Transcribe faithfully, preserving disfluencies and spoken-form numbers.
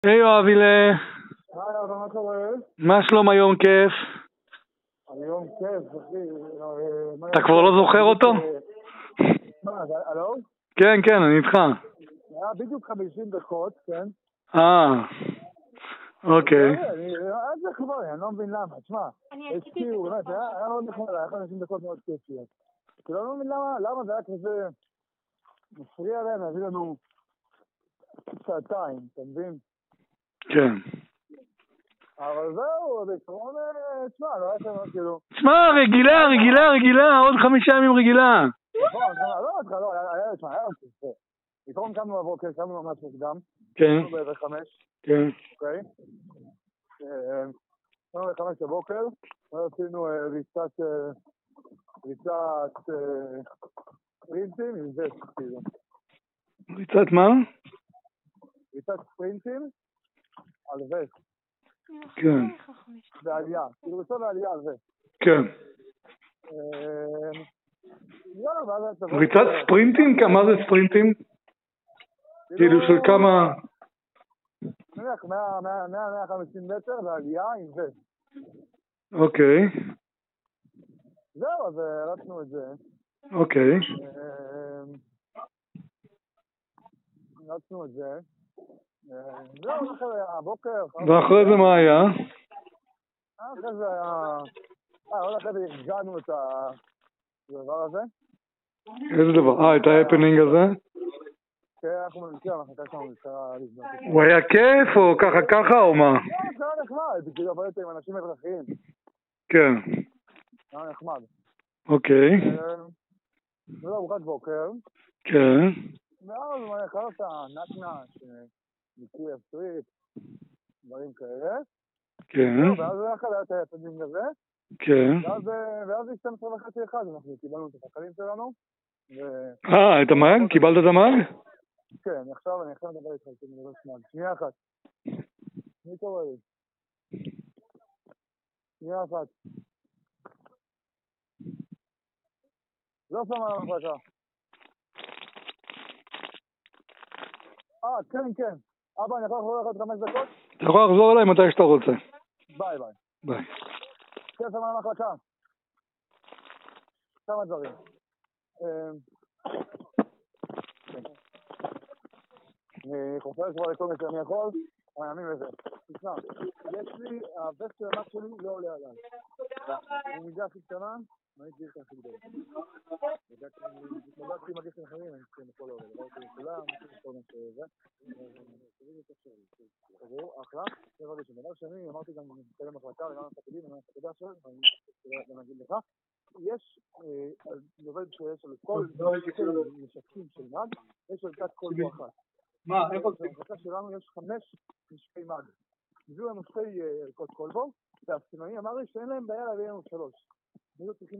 היי יואבילה, היי אבא, מה קורה? מה שלום היום כיף? היום כיף, אחי. אתה כבר לא זוכר אותו? מה, הלו? כן, כן, אני איתך. היה בדיוק חמישים דקות, כן? אה, אוקיי. אז זה כבר, אני לא מבין למה, תשמע, הזכירו, באמת, היה מאוד נחמד, היה חמישים דקות מאוד כיפיות. כי לא מבין למה, למה זה היה כזה מפריע להם להביא לנו שעתיים, אתה מבין? כן. אבל זהו, בעקרון, תשמע, לא היה שם כאילו... תשמע, רגילה, רגילה, רגילה, עוד חמישה ימים רגילה. נכון, לא, לא, היה, תשמע, היה כיף. בעקרון קמנו בבוקר, קמנו ממש מוקדם. כן. קמנו בערך חמש. כן. אוקיי? קמנו בחמש בבוקר, ועשינו ריצת, ריצת ספרינטים עם וסט, כאילו. ריצת מה? ריצת ספרינטים על וסט. כן. בעלייה, כאילו ריצה בעלייה על וסט. כן. ריצת ספרינטים? מה זה ספרינטים? כאילו של כמה... נניח מאה מאה וחמישים מטר בעלייה עם וסט. אוקיי. זהו, אז רצנו את זה. אוקיי. רצנו את זה. זהו, אחרי הבוקר. ואחרי זה מה היה? אחרי זה היה... אה, עוד אחרי זה הרגענו את הדבר הזה. איזה דבר? אה, את ההפנינג הזה? כן, אנחנו מנצחים, המחלקה שלנו נזכרה לבנות. הוא היה כיף או ככה ככה או מה? לא, זה היה נחמד, זה כאילו עבדת עם אנשים אזרחיים. כן. זה היה נחמד. אוקיי. זה לא ארוחת בוקר. כן. ואז הוא אכל אותה נקנש, ניקוי הסטריט, דברים כאלה. כן. ואז הוא אכל את ההפנינג הזה. כן. ואז זה שתים עשרה וחצי אחד, אנחנו קיבלנו את החקלים שלנו. אה, את המאג? קיבלת את המאג? כן, עכשיו אני עכשיו מדבר איתך, אני מדבר שמאג. שנייה אחת. מי קורא לי? שנייה אחת. לא שמה על המחלקה. אה, כן, כן. אבא, אני יכול לחזור לך עוד חמש דקות? אתה יכול לחזור אליי מתי שאתה רוצה. ביי ביי. ביי. כן, שמה על המחלקה. כמה דברים. אני חופר כבר לכל מי שאני יכול, אני אאמין לזה. תשמע, יש לי, הווסט של המק שלי לא עולה עליי. אני מידה הכי קטנה, אני צריך הכי גדול. בדקתי מגסים אחרים, אני צריכים לכל העולה. בדקתי לכולם, אני צריך לכל מה שזה. תראו, אחלה. זה רבי שבדל שני, אמרתי גם אני מחלקה, וגם המפקדים, וגם המפקדה שלנו, ואני אגיד לך. יש, אני עובד שיש על כל משקים של מד, יש על קט כל בו אחת. מה, איפה זה? במחלקה שלנו יש חמש משקי מד. הביאו לנו שתי ערכות קולבו, והסימני אמר לי שאין להם בעיה להביא לנו שלוש.